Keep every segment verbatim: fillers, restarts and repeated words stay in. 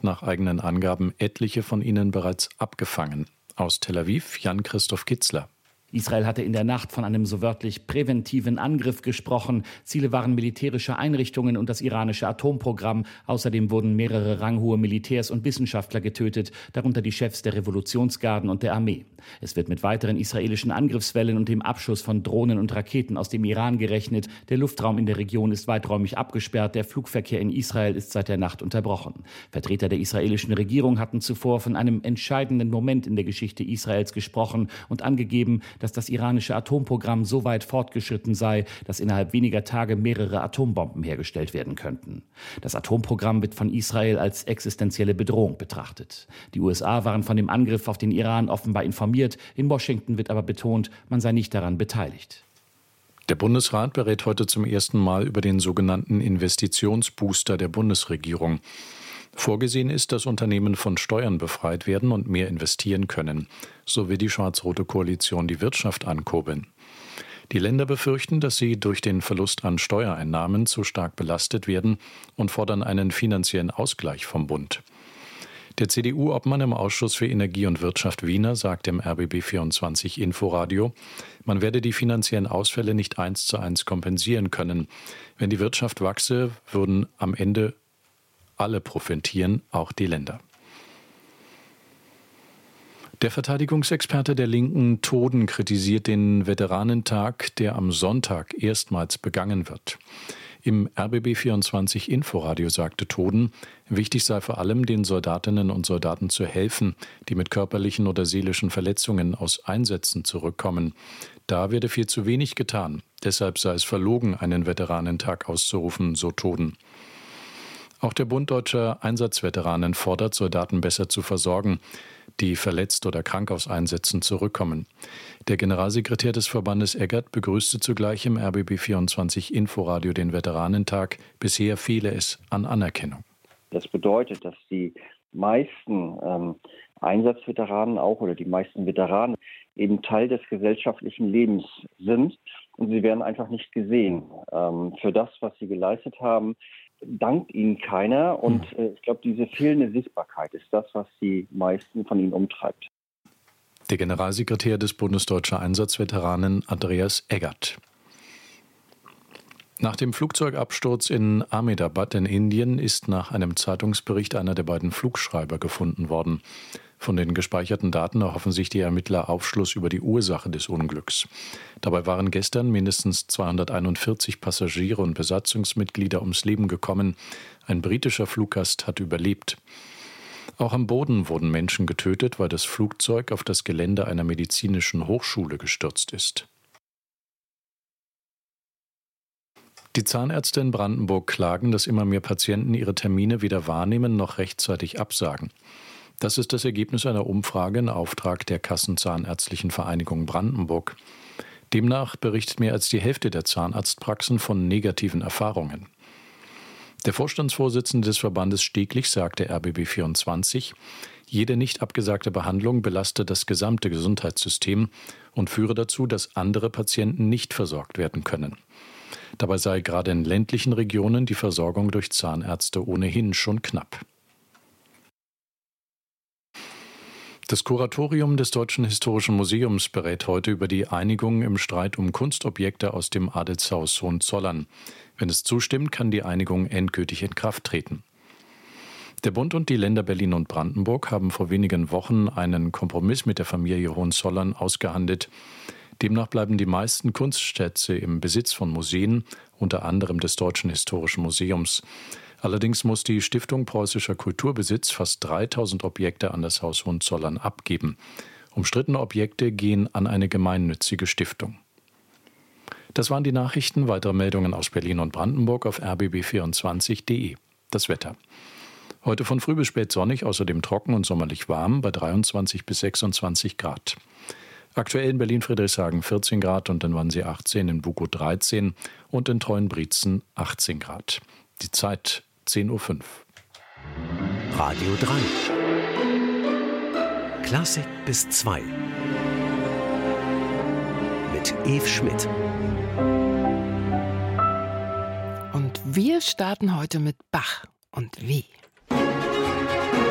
hat nach eigenen Angaben etliche von ihnen bereits abgefangen. Aus Tel Aviv Jan-Christoph Kitzler. Israel hatte in der Nacht von einem so wörtlich präventiven Angriff gesprochen. Ziele waren militärische Einrichtungen und das iranische Atomprogramm. Außerdem wurden mehrere ranghohe Militärs und Wissenschaftler getötet, darunter die Chefs der Revolutionsgarden und der Armee. Es wird mit weiteren israelischen Angriffswellen und dem Abschuss von Drohnen und Raketen aus dem Iran gerechnet. Der Luftraum in der Region ist weiträumig abgesperrt. Der Flugverkehr in Israel ist seit der Nacht unterbrochen. Vertreter der israelischen Regierung hatten zuvor von einem entscheidenden Moment in der Geschichte Israels gesprochen und angegeben, dass das iranische Atomprogramm so weit fortgeschritten sei, dass innerhalb weniger Tage mehrere Atombomben hergestellt werden könnten. Das Atomprogramm wird von Israel als existenzielle Bedrohung betrachtet. Die U S A waren von dem Angriff auf den Iran offenbar informiert. In Washington wird aber betont, man sei nicht daran beteiligt. Der Bundesrat berät heute zum ersten Mal über den sogenannten Investitionsbooster der Bundesregierung. Vorgesehen ist, dass Unternehmen von Steuern befreit werden und mehr investieren können. So will die schwarz-rote Koalition die Wirtschaft ankurbeln. Die Länder befürchten, dass sie durch den Verlust an Steuereinnahmen zu stark belastet werden und fordern einen finanziellen Ausgleich vom Bund. Der C D U-Obmann im Ausschuss für Energie und Wirtschaft Wiener sagt im R B B vierundzwanzig Inforadio, man werde die finanziellen Ausfälle nicht eins zu eins kompensieren können. Wenn die Wirtschaft wachse, würden am Ende alle profitieren, auch die Länder. Der Verteidigungsexperte der Linken Toden kritisiert den Veteranentag, der am Sonntag erstmals begangen wird. Im R B B vierundzwanzig Inforadio sagte Toden, wichtig sei vor allem, den Soldatinnen und Soldaten zu helfen, die mit körperlichen oder seelischen Verletzungen aus Einsätzen zurückkommen. Da werde viel zu wenig getan. Deshalb sei es verlogen, einen Veteranentag auszurufen, so Toden. Auch der Bund Deutscher Einsatzveteranen fordert, Soldaten besser zu versorgen, die verletzt oder krank aus Einsätzen zurückkommen. Der Generalsekretär des Verbandes Eggert begrüßte zugleich im R B B vierundzwanzig Inforadio den Veteranentag. Bisher fehle es an Anerkennung. Das bedeutet, dass die meisten ähm, Einsatzveteranen auch oder die meisten Veteranen eben Teil des gesellschaftlichen Lebens sind und sie werden einfach nicht gesehen. Ähm, für das, was sie geleistet haben, dankt ihnen keiner und äh, ich glaube, diese fehlende Sichtbarkeit ist das, was die meisten von ihnen umtreibt. Der Generalsekretär des Bundes Deutscher Einsatzveteranen Andreas Eggert. Nach dem Flugzeugabsturz in Ahmedabad in Indien ist nach einem Zeitungsbericht einer der beiden Flugschreiber gefunden worden. Von den gespeicherten Daten erhoffen sich die Ermittler Aufschluss über die Ursache des Unglücks. Dabei waren gestern mindestens zweihunderteinundvierzig Passagiere und Besatzungsmitglieder ums Leben gekommen. Ein britischer Fluggast hat überlebt. Auch am Boden wurden Menschen getötet, weil das Flugzeug auf das Gelände einer medizinischen Hochschule gestürzt ist. Die Zahnärzte in Brandenburg klagen, dass immer mehr Patienten ihre Termine weder wahrnehmen noch rechtzeitig absagen. Das ist das Ergebnis einer Umfrage in Auftrag der Kassenzahnärztlichen Vereinigung Brandenburg. Demnach berichtet mehr als die Hälfte der Zahnarztpraxen von negativen Erfahrungen. Der Vorstandsvorsitzende des Verbandes Steglich sagte R B B vierundzwanzig, jede nicht abgesagte Behandlung belaste das gesamte Gesundheitssystem und führe dazu, dass andere Patienten nicht versorgt werden können. Dabei sei gerade in ländlichen Regionen die Versorgung durch Zahnärzte ohnehin schon knapp. Das Kuratorium des Deutschen Historischen Museums berät heute über die Einigung im Streit um Kunstobjekte aus dem Adelshaus Hohenzollern. Wenn es zustimmt, kann die Einigung endgültig in Kraft treten. Der Bund und die Länder Berlin und Brandenburg haben vor wenigen Wochen einen Kompromiss mit der Familie Hohenzollern ausgehandelt. Demnach bleiben die meisten Kunstschätze im Besitz von Museen, unter anderem des Deutschen Historischen Museums. Allerdings muss die Stiftung Preußischer Kulturbesitz fast dreitausend Objekte an das Haus Hohenzollern abgeben. Umstrittene Objekte gehen an eine gemeinnützige Stiftung. Das waren die Nachrichten. Weitere Meldungen aus Berlin und Brandenburg auf r b b vierundzwanzig punkt de. Das Wetter. Heute von früh bis spät sonnig, außerdem trocken und sommerlich warm bei dreiundzwanzig bis sechsundzwanzig Grad. Aktuell in Berlin-Friedrichshagen vierzehn Grad und in Wannsee achtzehn, in Bukow dreizehn und in Treuenbrietzen achtzehn Grad. Die Zeit zehn Uhr fünf. Radio drei. Klassik bis zwei. Mit Eve Schmidt. Und wir starten heute mit Bach und wie.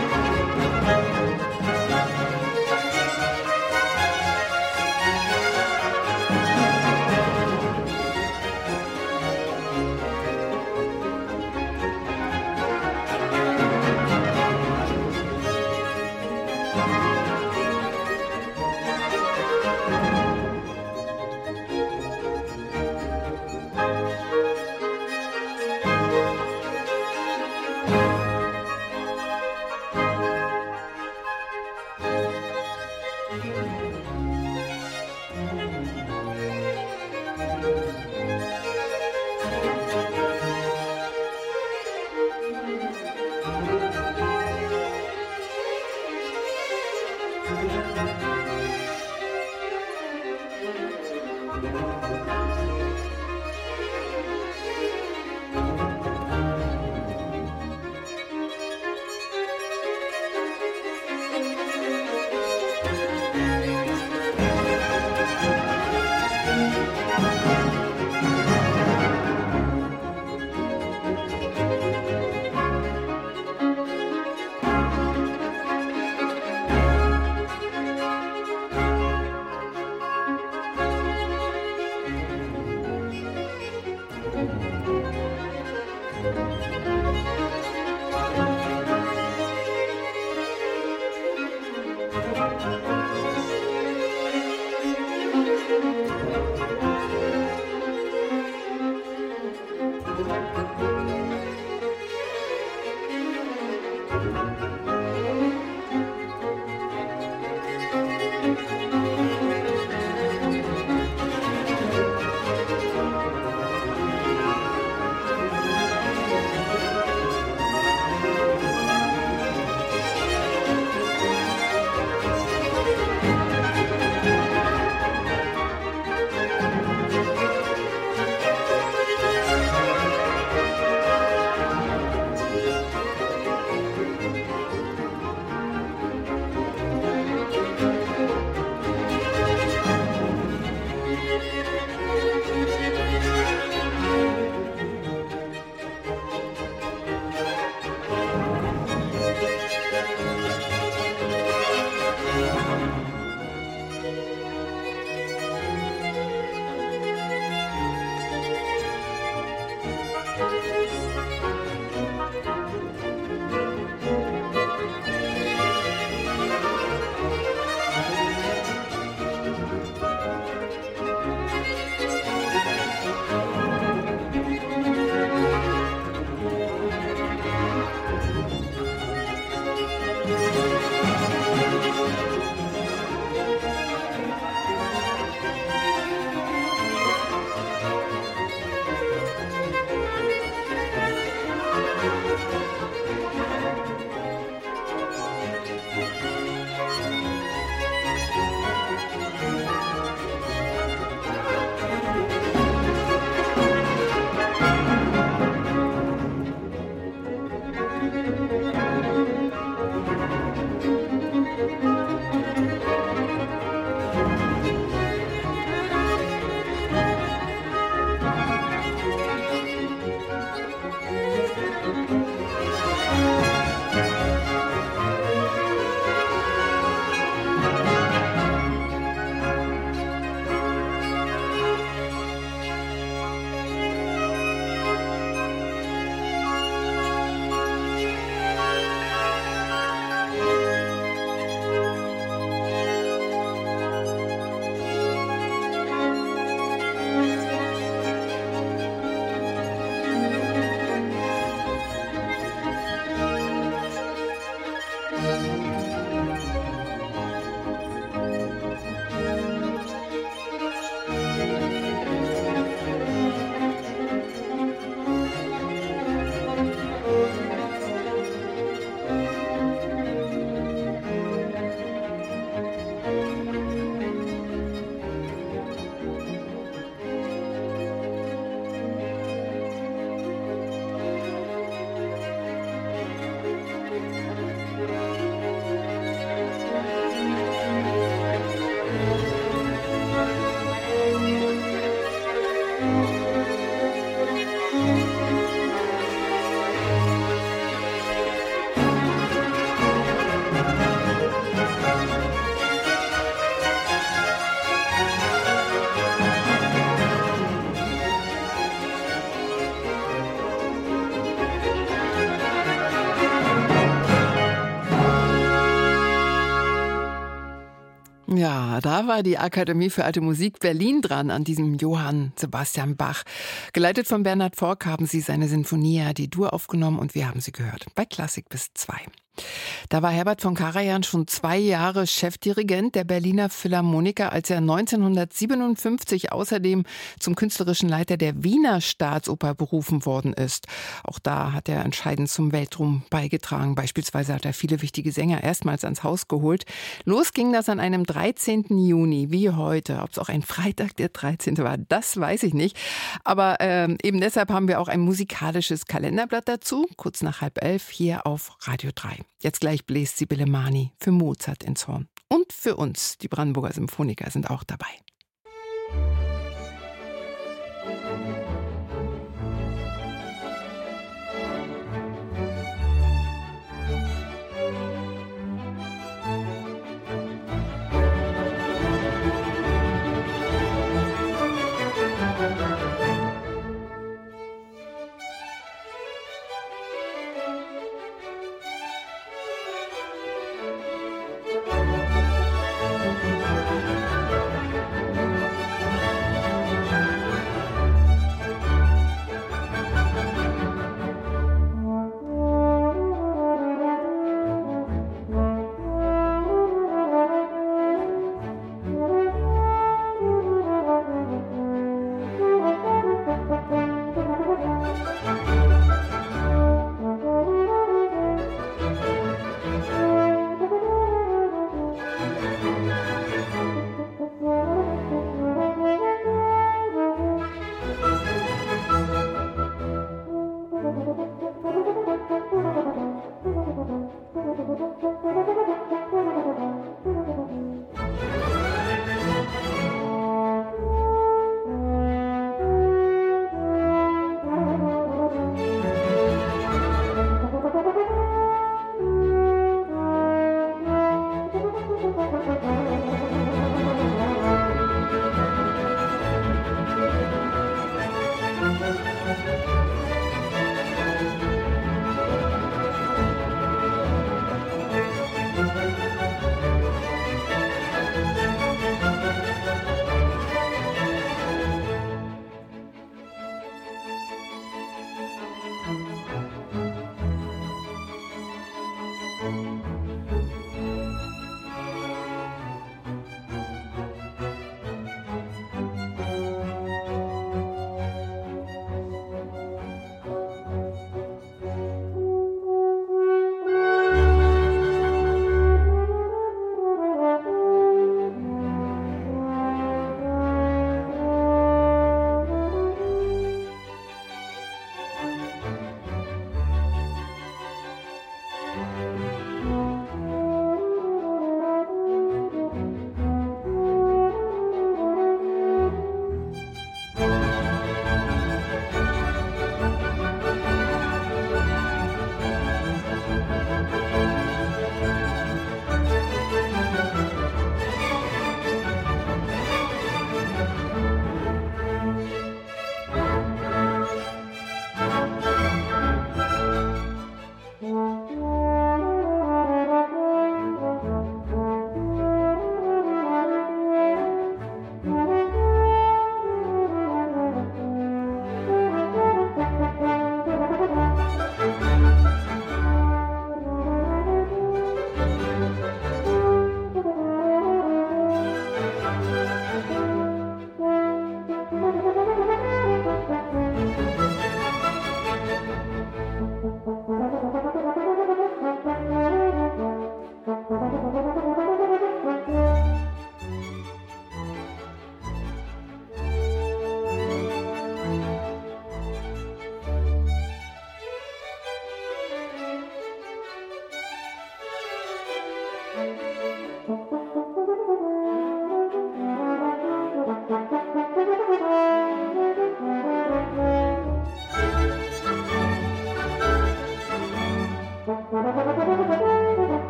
Ja, da war die Akademie für Alte Musik Berlin dran an diesem Johann Sebastian Bach. Geleitet von Bernhard Forck haben sie seine Sinfonia die Dur aufgenommen und wir haben sie gehört bei Klassik bis zwei. Da war Herbert von Karajan schon zwei Jahre Chefdirigent der Berliner Philharmoniker, als er neunzehnhundertsiebenundfünfzig außerdem zum künstlerischen Leiter der Wiener Staatsoper berufen worden ist. Auch da hat er entscheidend zum Weltruhm beigetragen. Beispielsweise hat er viele wichtige Sänger erstmals ans Haus geholt. Los ging das an einem dreizehnten Juni, wie heute. Ob es auch ein Freitag der dreizehnte war, das weiß ich nicht. Aber äh, eben deshalb haben wir auch ein musikalisches Kalenderblatt dazu, kurz nach halb elf hier auf Radio drei. Jetzt gleich bläst Sibylle Mani für Mozart ins Horn. Und für uns, die Brandenburger Symphoniker, sind auch dabei.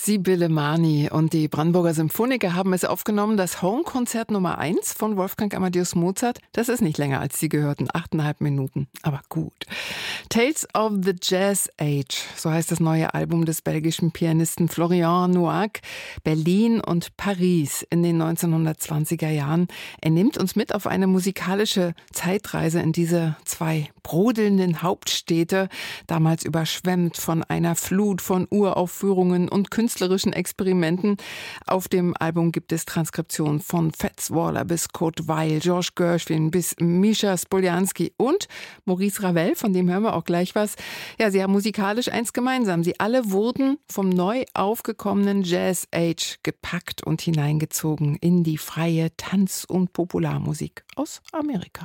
Sibylle Mani und die Brandenburger Symphoniker haben es aufgenommen, das Hornkonzert Nummer eins von Wolfgang Amadeus Mozart. Das ist nicht länger als Sie gehörten, achteinhalb Minuten, aber gut. Tales of the Jazz Age, so heißt das neue Album des belgischen Pianisten Florian Nouac, Berlin und Paris in den neunzehnhundertzwanziger Jahren. Er nimmt uns mit auf eine musikalische Zeitreise in diese zwei brodelnden Hauptstädte, damals überschwemmt von einer Flut von Uraufführungen und künstlerischen Experimenten. Auf dem Album gibt es Transkriptionen von Fats Waller bis Kurt Weill, George Gershwin bis Misha Spoljanski und Maurice Ravel, von dem hören wir auch gleich was. Ja, sie haben musikalisch eins gemeinsam. Sie alle wurden vom neu aufgekommenen Jazz Age gepackt und hineingezogen in die freie Tanz- und Popularmusik aus Amerika.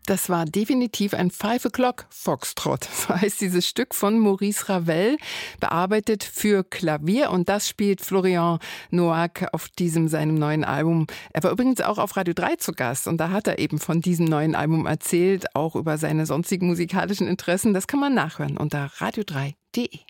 Das war definitiv ein Five O'Clock Foxtrot. So heißt dieses Stück von Maurice Ravel, bearbeitet für Klavier. Und das spielt Florian Noack auf diesem seinem neuen Album. Er war übrigens auch auf Radio drei zu Gast. Und da hat er eben von diesem neuen Album erzählt, auch über seine sonstigen musikalischen Interessen. Das kann man nachhören unter radio drei punkt de.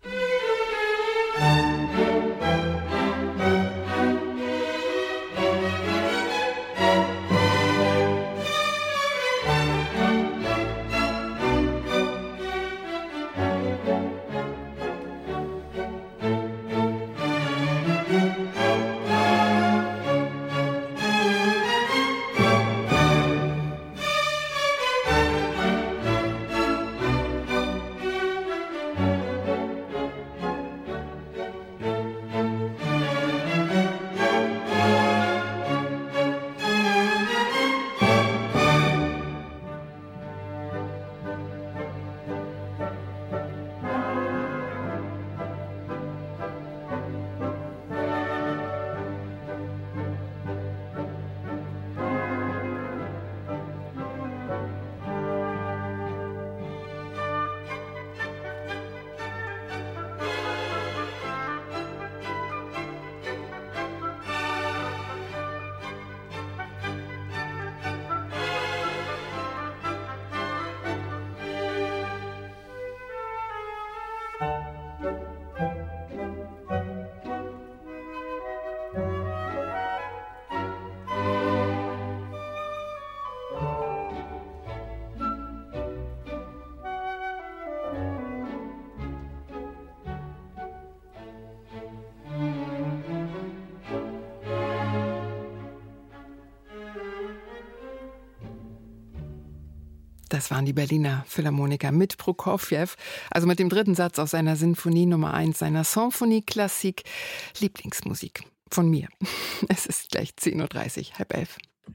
Das waren die Berliner Philharmoniker mit Prokofjew, also mit dem dritten Satz aus seiner Sinfonie Nummer eins, seiner Symphonie Classique, Lieblingsmusik von mir. Es ist gleich zehn Uhr dreißig, halb elf.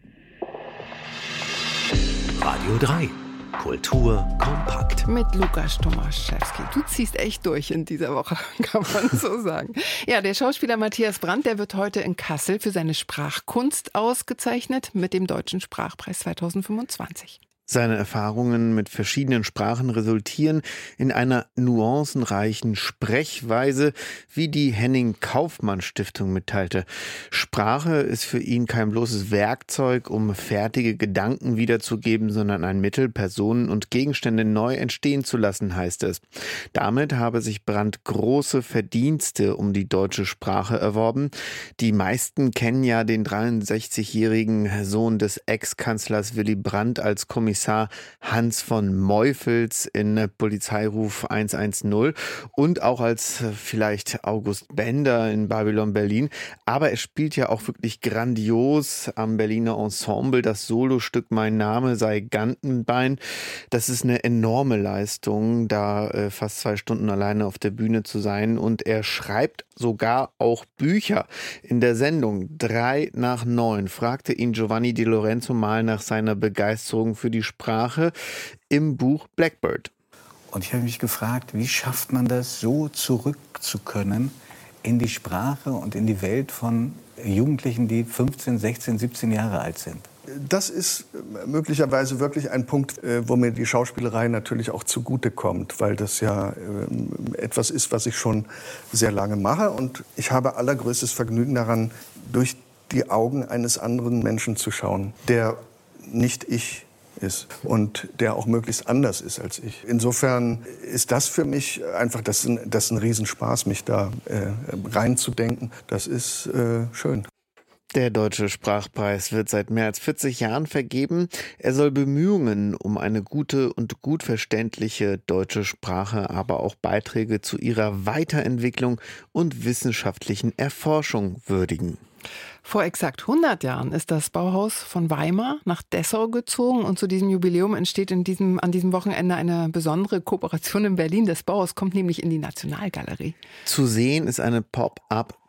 Radio drei. Kultur kompakt. Mit Lukas Tomaszewski. Du ziehst echt durch in dieser Woche, kann man so sagen. Ja, der Schauspieler Matthias Brandt, der wird heute in Kassel für seine Sprachkunst ausgezeichnet mit dem Deutschen Sprachpreis zweitausendfünfundzwanzig. Seine Erfahrungen mit verschiedenen Sprachen resultieren in einer nuancenreichen Sprechweise, wie die Henning-Kaufmann-Stiftung mitteilte. Sprache ist für ihn kein bloßes Werkzeug, um fertige Gedanken wiederzugeben, sondern ein Mittel, Personen und Gegenstände neu entstehen zu lassen, heißt es. Damit habe sich Brandt große Verdienste um die deutsche Sprache erworben. Die meisten kennen ja den dreiundsechzigjährigen Sohn des Ex-Kanzlers Willy Brandt als Kommissar Hans von Meufels in Polizeiruf hundertzehn und auch als vielleicht August Bender in Babylon Berlin. Aber er spielt ja auch wirklich grandios am Berliner Ensemble. Das Solostück Mein Name sei Gantenbein. Das ist eine enorme Leistung, da äh, fast zwei Stunden alleine auf der Bühne zu sein. Und er schreibt sogar auch Bücher. In der Sendung drei nach neun fragte ihn Giovanni Di Lorenzo mal nach seiner Begeisterung für die Sprache im Buch Blackbird. Und ich habe mich gefragt, wie schafft man das, so zurück zu können in die Sprache und in die Welt von Jugendlichen, die fünfzehn, sechzehn, siebzehn Jahre alt sind? Das ist möglicherweise wirklich ein Punkt, wo mir die Schauspielerei natürlich auch zugutekommt, weil das ja etwas ist, was ich schon sehr lange mache. Und ich habe allergrößtes Vergnügen daran, durch die Augen eines anderen Menschen zu schauen, der nicht ich ist und der auch möglichst anders ist als ich. Insofern ist das für mich einfach, das ist ein, das ist ein Riesenspaß, mich da äh, reinzudenken. Das ist äh, schön. Der Deutsche Sprachpreis wird seit mehr als vierzig Jahren vergeben. Er soll Bemühungen um eine gute und gut verständliche deutsche Sprache, aber auch Beiträge zu ihrer Weiterentwicklung und wissenschaftlichen Erforschung würdigen. Vor exakt hundert Jahren ist das Bauhaus von Weimar nach Dessau gezogen und zu diesem Jubiläum entsteht in diesem, an diesem Wochenende eine besondere Kooperation in Berlin. Das Bauhaus kommt nämlich in die Nationalgalerie. Zu sehen ist eine Pop-up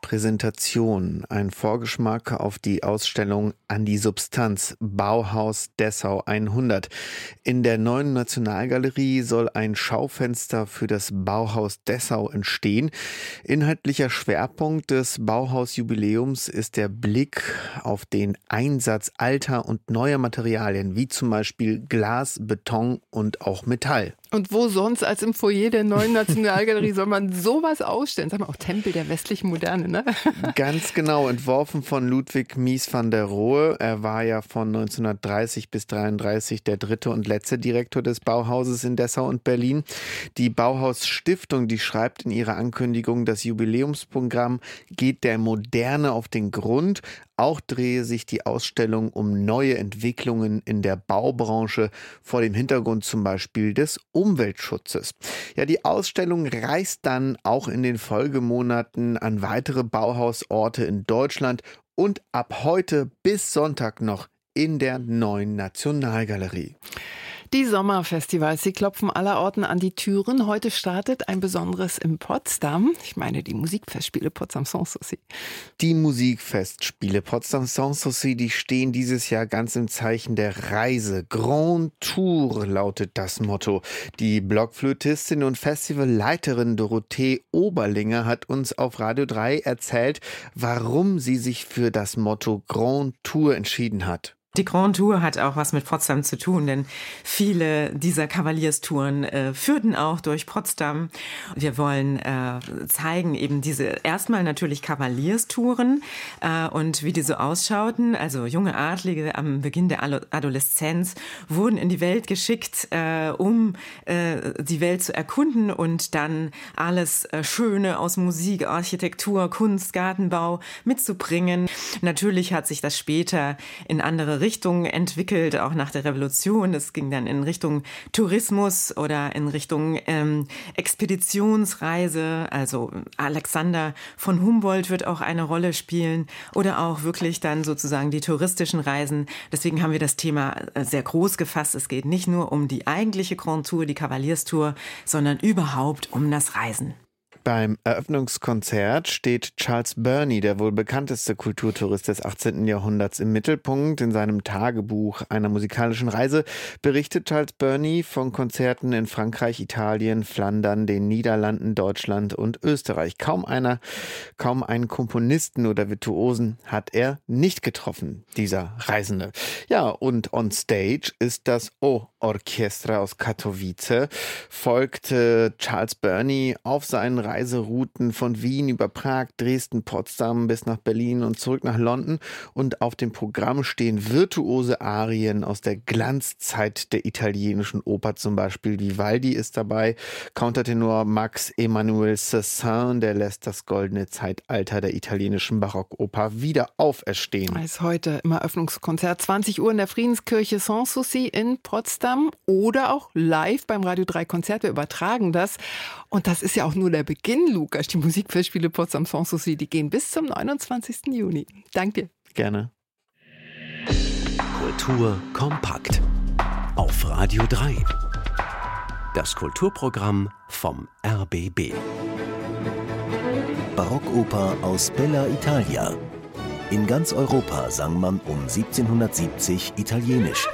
Präsentation, ein Vorgeschmack auf die Ausstellung An die Substanz, Bauhaus Dessau hundert. In der Neuen Nationalgalerie soll ein Schaufenster für das Bauhaus Dessau entstehen. Inhaltlicher Schwerpunkt des Bauhausjubiläums ist der Blick auf den Einsatz alter und neuer Materialien, wie zum Beispiel Glas, Beton und auch Metall. Und wo sonst als im Foyer der Neuen Nationalgalerie soll man sowas ausstellen? Sagen wir auch Tempel der westlichen Moderne, ne? Ganz genau, entworfen von Ludwig Mies van der Rohe. Er war ja von neunzehnhundertdreißig bis dreiunddreißig der dritte und letzte Direktor des Bauhauses in Dessau und Berlin. Die Bauhaus-Stiftung, die schreibt in ihrer Ankündigung, das Jubiläumsprogramm geht der Moderne auf den Grund. Auch drehe sich die Ausstellung um neue Entwicklungen in der Baubranche vor dem Hintergrund zum Beispiel des Umweltschutzes. Ja, die Ausstellung reist dann auch in den Folgemonaten an weitere Bauhausorte in Deutschland und ab heute bis Sonntag noch in der Neuen Nationalgalerie. Die Sommerfestivals, sie klopfen allerorten an die Türen. Heute startet ein besonderes in Potsdam. Ich meine die Musikfestspiele Potsdam Sanssouci. Die Musikfestspiele Potsdam Sanssouci, die stehen dieses Jahr ganz im Zeichen der Reise. Grand Tour lautet das Motto. Die Blockflötistin und Festivalleiterin Dorothee Oberlinger hat uns auf Radio drei erzählt, warum sie sich für das Motto Grand Tour entschieden hat. Die Grand Tour hat auch was mit Potsdam zu tun, denn viele dieser Kavalierstouren äh, führten auch durch Potsdam. Wir wollen äh, zeigen eben diese erstmal natürlich Kavalierstouren äh, und wie die so ausschauten. Also junge Adlige am Beginn der Adoleszenz wurden in die Welt geschickt, äh, um äh, die Welt zu erkunden und dann alles äh, Schöne aus Musik, Architektur, Kunst, Gartenbau mitzubringen. Natürlich hat sich das später in andere Richtung entwickelt, auch nach der Revolution. Es ging dann in Richtung Tourismus oder in Richtung ähm, Expeditionsreise. Also Alexander von Humboldt wird auch eine Rolle spielen oder auch wirklich dann sozusagen die touristischen Reisen. Deswegen haben wir das Thema sehr groß gefasst. Es geht nicht nur um die eigentliche Grand Tour, die Kavalierstour, sondern überhaupt um das Reisen. Beim Eröffnungskonzert steht Charles Burney, der wohl bekannteste Kulturtourist des achtzehnten Jahrhunderts, im Mittelpunkt. In seinem Tagebuch einer musikalischen Reise berichtet Charles Burney von Konzerten in Frankreich, Italien, Flandern, den Niederlanden, Deutschland und Österreich. Kaum einer, kaum einen Komponisten oder Virtuosen hat er nicht getroffen, dieser Reisende. Ja, und on stage ist das O Orchestra aus Katowice, folgte Charles Burney auf seinen Reiserouten von Wien über Prag, Dresden, Potsdam bis nach Berlin und zurück nach London. Und auf dem Programm stehen virtuose Arien aus der Glanzzeit der italienischen Oper, zum Beispiel Vivaldi ist dabei. Countertenor Max Emanuel Cézanne, der lässt das goldene Zeitalter der italienischen Barockoper wieder auferstehen. Es ist heute im Eröffnungskonzert zwanzig Uhr in der Friedenskirche Sanssouci in Potsdam oder auch live beim Radio drei Konzert. Wir übertragen das. Und das ist ja auch nur der Beginn, Lukas. Die Musikfestspiele Potsdam Sanssouci, die gehen bis zum neunundzwanzigsten Juni. Danke dir. Gerne. Kultur kompakt. Auf Radio drei. Das Kulturprogramm vom R B B. Barockoper aus Bella Italia. In ganz Europa sang man um siebzehnhundertsiebzig Italienisch.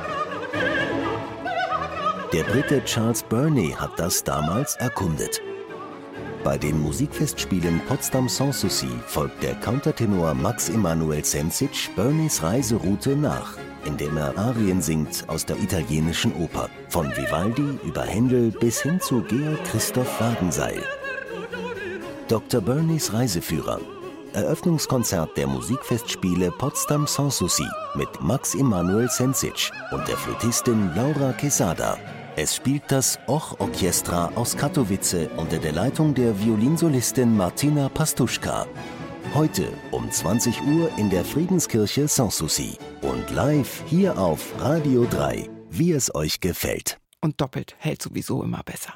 Der Brite Charles Burney hat das damals erkundet. Bei den Musikfestspielen Potsdam Sanssouci folgt der Countertenor Max Emanuel Sensic Burneys Reiseroute nach, indem er Arien singt aus der italienischen Oper, von Vivaldi über Händel bis hin zu Georg Christoph Wagenseil. Doktor Burneys Reiseführer. Eröffnungskonzert der Musikfestspiele Potsdam Sanssouci mit Max Emanuel Sensic und der Flötistin Laura Quesada. Es spielt das O Orchestra aus Katowice unter der Leitung der Violinsolistin Martina Pastuszka. Heute um zwanzig Uhr in der Friedenskirche Sanssouci und live hier auf Radio drei, wie es euch gefällt. Und doppelt hält sowieso immer besser.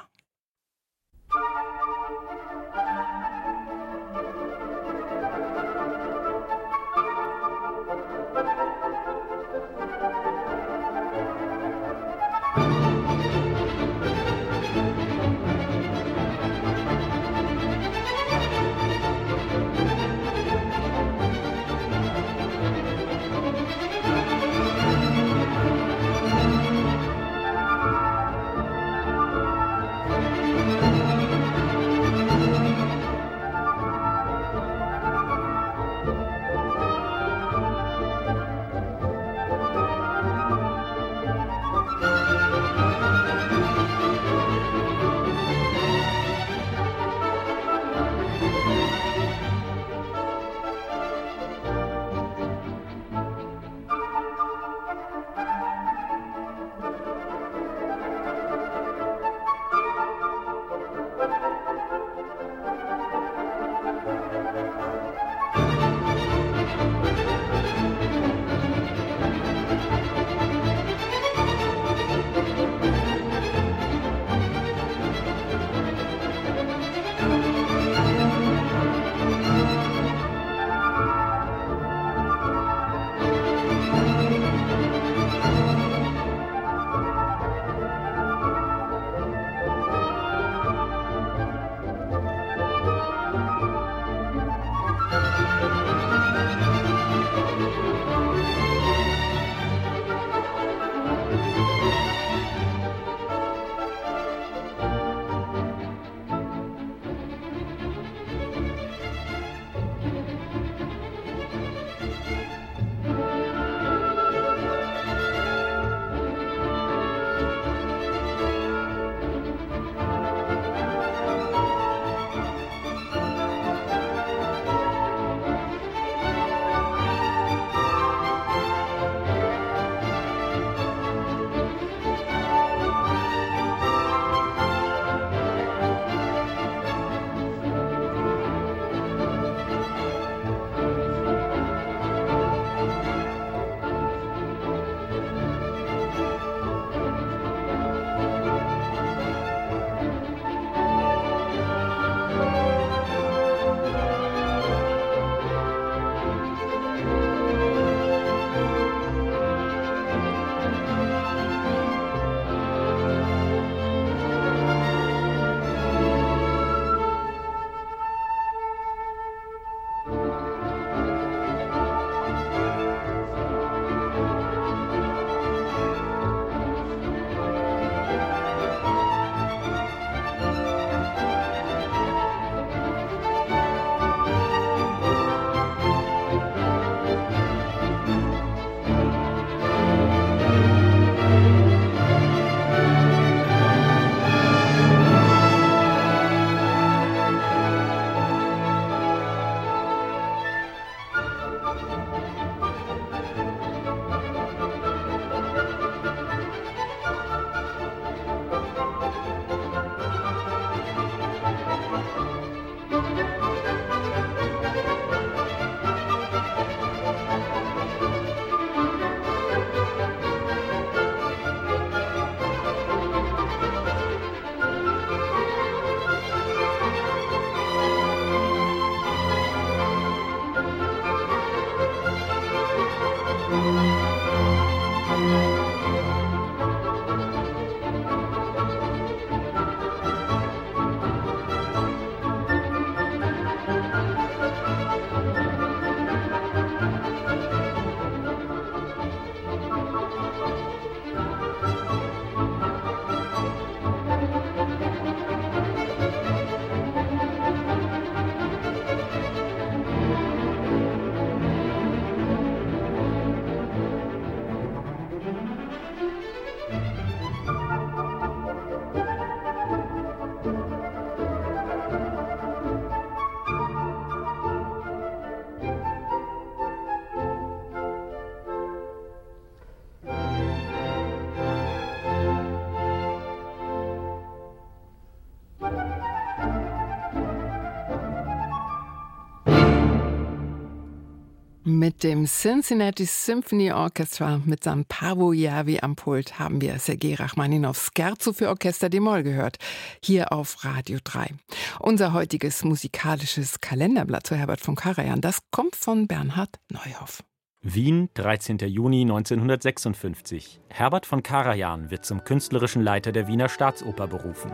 Mit dem Cincinnati Symphony Orchestra mit San Paavo Järvi am Pult haben wir Sergei Rachmaninows Scherzo für Orchester d-Moll gehört, hier auf Radio drei. Unser heutiges musikalisches Kalenderblatt zu Herbert von Karajan, das kommt von Bernhard Neuhoff. Wien, dreizehnter Juni neunzehnhundertsechsundfünfzig. Herbert von Karajan wird zum künstlerischen Leiter der Wiener Staatsoper berufen.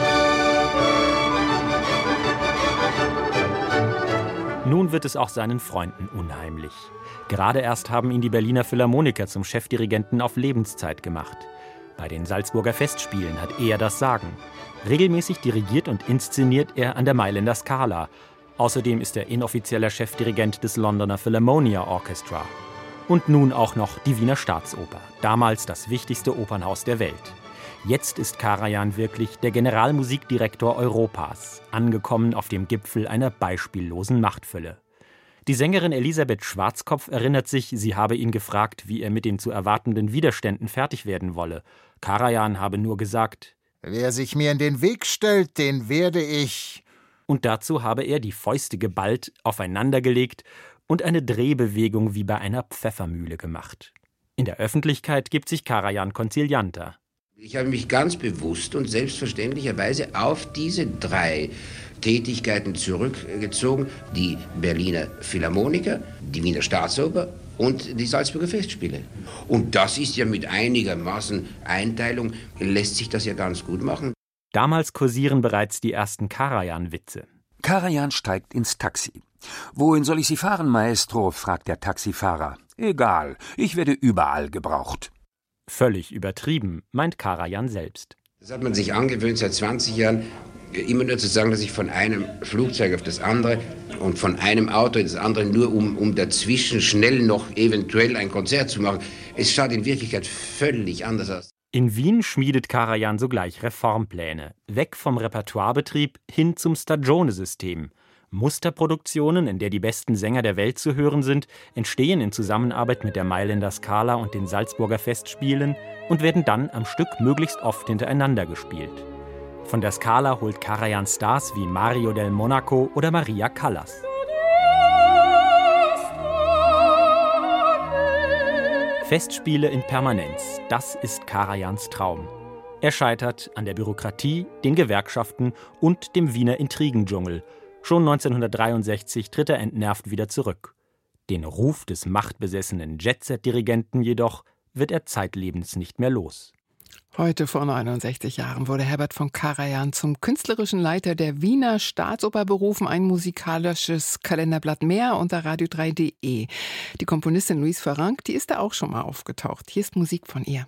Nun wird es auch seinen Freunden unheimlich. Gerade erst haben ihn die Berliner Philharmoniker zum Chefdirigenten auf Lebenszeit gemacht. Bei den Salzburger Festspielen hat er das Sagen. Regelmäßig dirigiert und inszeniert er an der Mailänder Scala. Außerdem ist er inoffizieller Chefdirigent des Londoner Philharmonia Orchestra. Und nun auch noch die Wiener Staatsoper, damals das wichtigste Opernhaus der Welt. Jetzt ist Karajan wirklich der Generalmusikdirektor Europas, angekommen auf dem Gipfel einer beispiellosen Machtfülle. Die Sängerin Elisabeth Schwarzkopf erinnert sich, sie habe ihn gefragt, wie er mit den zu erwartenden Widerständen fertig werden wolle. Karajan habe nur gesagt: Wer sich mir in den Weg stellt, den werde ich. Und dazu habe er die Fäuste geballt, aufeinandergelegt und eine Drehbewegung wie bei einer Pfeffermühle gemacht. In der Öffentlichkeit gibt sich Karajan konzilianter. Ich habe mich ganz bewusst und selbstverständlicherweise auf diese drei Tätigkeiten zurückgezogen. Die Berliner Philharmoniker, die Wiener Staatsoper und die Salzburger Festspiele. Und das ist ja mit einigermaßen Einteilung, lässt sich das ja ganz gut machen. Damals kursieren bereits die ersten Karajan-Witze. Karajan steigt ins Taxi. »Wohin soll ich Sie fahren, Maestro?« fragt der Taxifahrer. »Egal, ich werde überall gebraucht.« Völlig übertrieben, meint Karajan selbst. Das hat man sich angewöhnt seit zwanzig Jahren, immer nur zu sagen, dass ich von einem Flugzeug auf das andere und von einem Auto in das andere, nur um, um dazwischen schnell noch eventuell ein Konzert zu machen. Es schaut in Wirklichkeit völlig anders aus. In Wien schmiedet Karajan sogleich Reformpläne. Weg vom Repertoirebetrieb hin zum Stagione-System. Musterproduktionen, in der die besten Sänger der Welt zu hören sind, entstehen in Zusammenarbeit mit der Mailänder Scala und den Salzburger Festspielen und werden dann am Stück möglichst oft hintereinander gespielt. Von der Scala holt Karajan Stars wie Mario del Monaco oder Maria Callas. Festspiele in Permanenz, das ist Karajans Traum. Er scheitert an der Bürokratie, den Gewerkschaften und dem Wiener Intrigendschungel. Schon neunzehnhundertdreiundsechzig tritt er entnervt wieder zurück. Den Ruf des machtbesessenen Jet-Set-Dirigenten jedoch wird er zeitlebens nicht mehr los. Heute vor neunundsechzig Jahren wurde Herbert von Karajan zum künstlerischen Leiter der Wiener Staatsoper berufen. Ein musikalisches Kalenderblatt mehr unter radio drei punkt de. Die Komponistin Louise Farrenc, die ist da auch schon mal aufgetaucht. Hier ist Musik von ihr.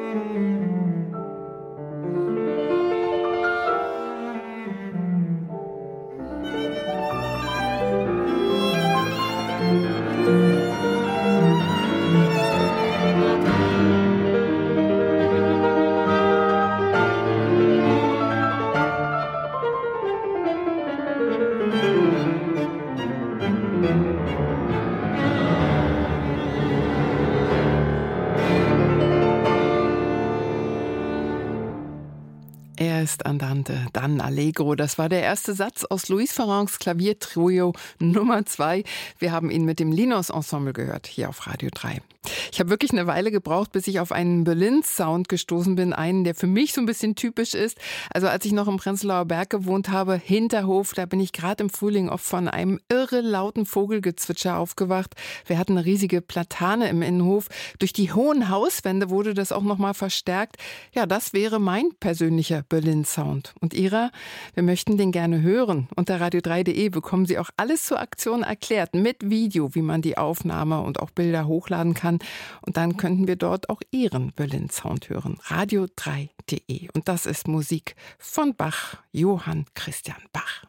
Erst Andante, dann Allegro. Das war der erste Satz aus Luis Ferrans Klaviertrio Nummer zwei. Wir haben ihn mit dem Linos Ensemble gehört, hier auf Radio drei. Ich habe wirklich eine Weile gebraucht, bis ich auf einen Berlin-Sound gestoßen bin, einen, der für mich so ein bisschen typisch ist. Also als ich noch im Prenzlauer Berg gewohnt habe, Hinterhof, da bin ich gerade im Frühling oft von einem irre lauten Vogelgezwitscher aufgewacht. Wir hatten eine riesige Platane im Innenhof. Durch die hohen Hauswände wurde das auch nochmal verstärkt. Ja, das wäre mein persönlicher Berlin-Sound. Und Ihrer? Wir möchten den gerne hören. Unter radio drei punkt de bekommen Sie auch alles zur Aktion erklärt, mit Video, wie man die Aufnahme und auch Bilder hochladen kann. Und dann könnten wir dort auch Ihren Berlin-Sound hören. radio drei punkt de. Und das ist Musik von Bach, Johann Christian Bach.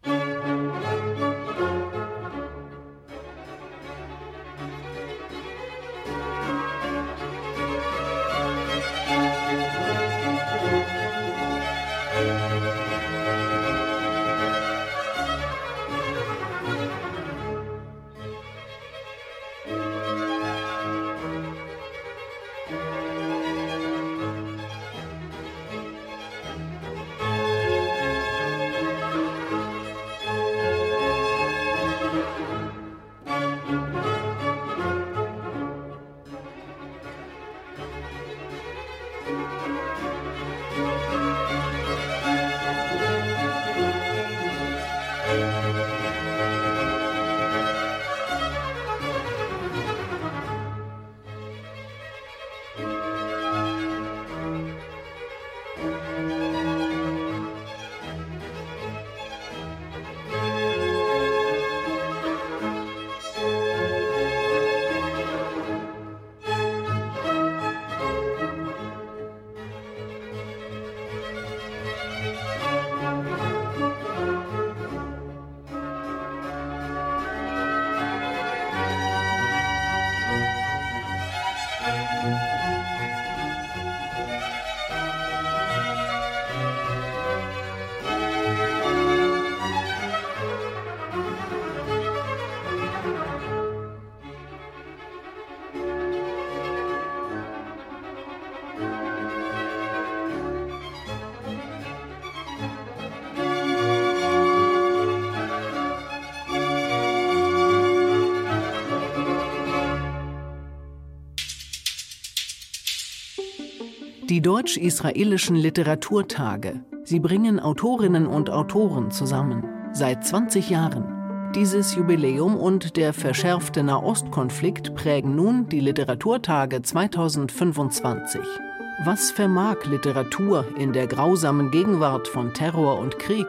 Die deutsch-israelischen Literaturtage. Sie bringen Autorinnen und Autoren zusammen. Seit zwanzig Jahren. Dieses Jubiläum und der verschärfte Nahostkonflikt prägen nun die Literaturtage zweitausendfünfundzwanzig. Was vermag Literatur in der grausamen Gegenwart von Terror und Krieg?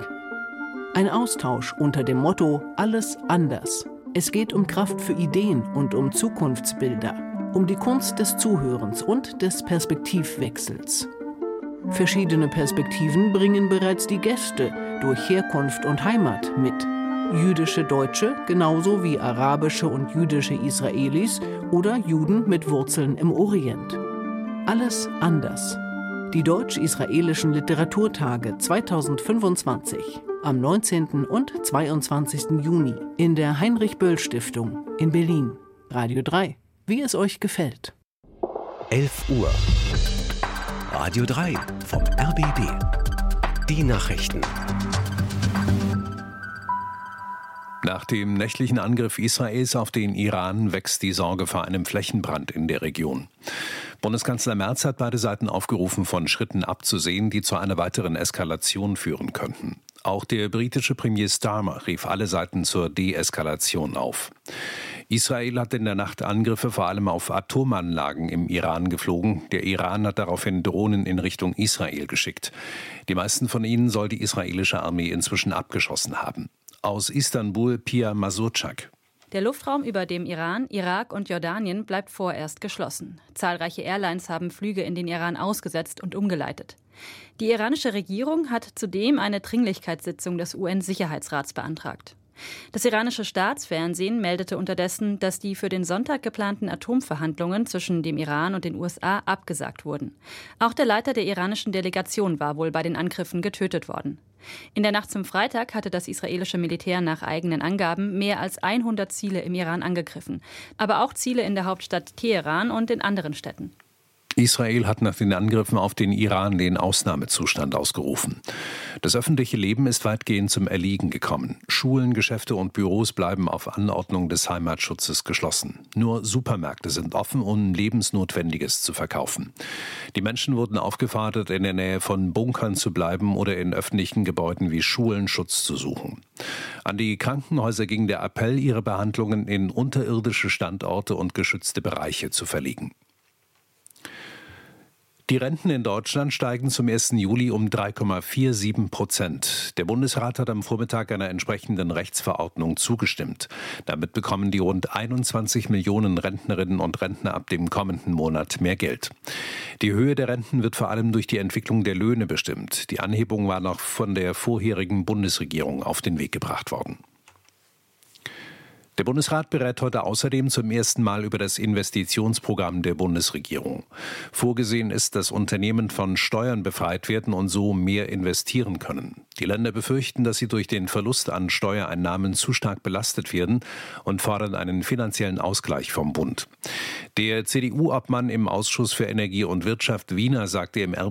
Ein Austausch unter dem Motto Alles anders. Es geht um Kraft für Ideen und um Zukunftsbilder. Um die Kunst des Zuhörens und des Perspektivwechsels. Verschiedene Perspektiven bringen bereits die Gäste durch Herkunft und Heimat mit. Jüdische Deutsche genauso wie arabische und jüdische Israelis oder Juden mit Wurzeln im Orient. Alles anders. Die deutsch-israelischen Literaturtage zweitausendfünfundzwanzig am neunzehnten und zweiundzwanzigsten Juni in der Heinrich-Böll-Stiftung in Berlin. Radio drei. Wie es euch gefällt. elf Uhr. Radio drei vom R B B. Die Nachrichten. Nach dem nächtlichen Angriff Israels auf den Iran wächst die Sorge vor einem Flächenbrand in der Region. Bundeskanzler Merz hat beide Seiten aufgerufen, von Schritten abzusehen, die zu einer weiteren Eskalation führen könnten. Auch der britische Premier Starmer rief alle Seiten zur Deeskalation auf. Israel hat in der Nacht Angriffe vor allem auf Atomanlagen im Iran geflogen. Der Iran hat daraufhin Drohnen in Richtung Israel geschickt. Die meisten von ihnen soll die israelische Armee inzwischen abgeschossen haben. Aus Istanbul Pia Masurczak. Der Luftraum über dem Iran, Irak und Jordanien bleibt vorerst geschlossen. Zahlreiche Airlines haben Flüge in den Iran ausgesetzt und umgeleitet. Die iranische Regierung hat zudem eine Dringlichkeitssitzung des U N-Sicherheitsrats beantragt. Das iranische Staatsfernsehen meldete unterdessen, dass die für den Sonntag geplanten Atomverhandlungen zwischen dem Iran und den U S A abgesagt wurden. Auch der Leiter der iranischen Delegation war wohl bei den Angriffen getötet worden. In der Nacht zum Freitag hatte das israelische Militär nach eigenen Angaben mehr als hundert Ziele im Iran angegriffen, aber auch Ziele in der Hauptstadt Teheran und in anderen Städten. Israel hat nach den Angriffen auf den Iran den Ausnahmezustand ausgerufen. Das öffentliche Leben ist weitgehend zum Erliegen gekommen. Schulen, Geschäfte und Büros bleiben auf Anordnung des Heimatschutzes geschlossen. Nur Supermärkte sind offen, um Lebensnotwendiges zu verkaufen. Die Menschen wurden aufgefordert, in der Nähe von Bunkern zu bleiben oder in öffentlichen Gebäuden wie Schulen Schutz zu suchen. An die Krankenhäuser ging der Appell, ihre Behandlungen in unterirdische Standorte und geschützte Bereiche zu verlegen. Die Renten in Deutschland steigen zum ersten Juli um drei Komma siebenundvierzig Prozent. Der Bundesrat hat am Vormittag einer entsprechenden Rechtsverordnung zugestimmt. Damit bekommen die rund einundzwanzig Millionen Rentnerinnen und Rentner ab dem kommenden Monat mehr Geld. Die Höhe der Renten wird vor allem durch die Entwicklung der Löhne bestimmt. Die Anhebung war noch von der vorherigen Bundesregierung auf den Weg gebracht worden. Der Bundesrat berät heute außerdem zum ersten Mal über das Investitionsprogramm der Bundesregierung. Vorgesehen ist, dass Unternehmen von Steuern befreit werden und so mehr investieren können. Die Länder befürchten, dass sie durch den Verlust an Steuereinnahmen zu stark belastet werden und fordern einen finanziellen Ausgleich vom Bund. Der C D U-Obmann im Ausschuss für Energie und Wirtschaft Wiener sagte im R